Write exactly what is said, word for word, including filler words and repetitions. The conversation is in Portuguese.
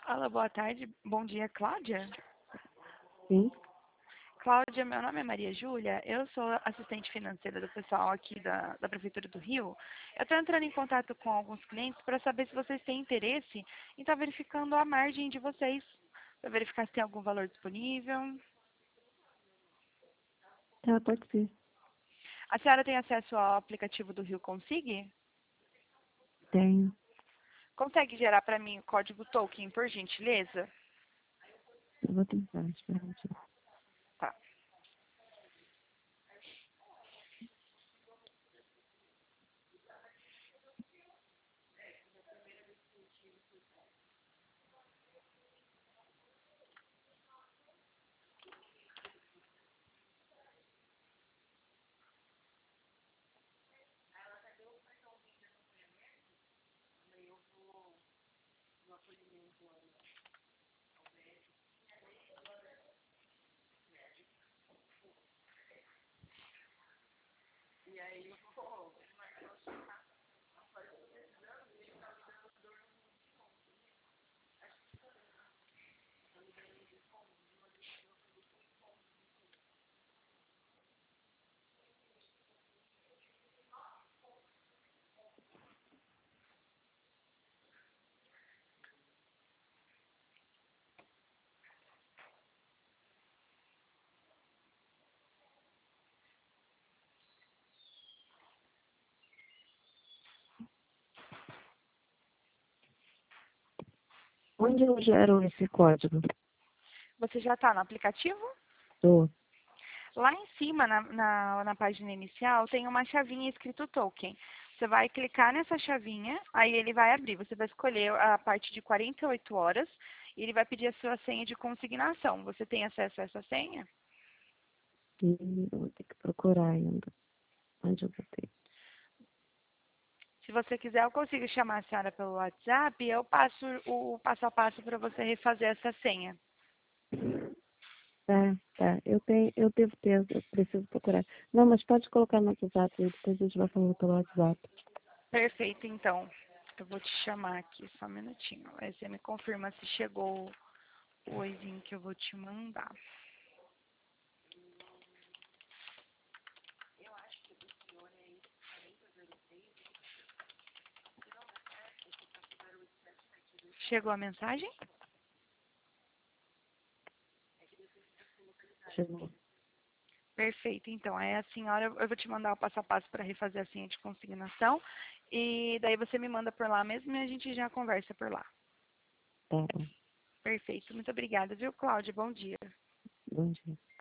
Alô, boa tarde. Bom dia, Cláudia. Sim, Cláudia, meu nome é Maria Júlia. Eu sou assistente financeira do pessoal aqui da, da Prefeitura do Rio. Eu estou entrando em contato com alguns clientes para saber se vocês têm interesse em estar verificando a margem de vocês, para verificar se tem algum valor disponível. tá, pode ser. A senhora tem acesso ao aplicativo do Rio Consig? Tenho. Consegue gerar para mim o código token, por gentileza? Eu vou tentar, espera um pouquinho. Tá. Onde eu gero esse código? Você já está no aplicativo? Tô. Lá em cima, na, na, na página inicial, tem uma chavinha escrito token. Você vai clicar nessa chavinha, aí ele vai abrir. Você vai escolher a parte de quarenta e oito horas e ele vai pedir a sua senha de consignação. Você tem acesso a essa senha? E eu vou ter que procurar ainda. Onde eu botei? Se você quiser, eu consigo chamar a senhora pelo WhatsApp e eu passo o passo a passo para você refazer essa senha. Tá, tá. Eu tenho, eu devo ter, eu preciso procurar. Não, mas pode colocar no WhatsApp e depois a gente vai falando pelo WhatsApp. Perfeito, então. Eu vou te chamar aqui, só um minutinho. Aí você me confirma se chegou o oizinho que eu vou te mandar. Chegou a mensagem? Chegou. Perfeito, então. Aí a senhora, eu vou te mandar o passo a passo para refazer a senha de consignação. E daí você me manda por lá mesmo e a gente já conversa por lá. Tá bom. Perfeito, muito obrigada, viu, Cláudia? Bom dia. Bom dia.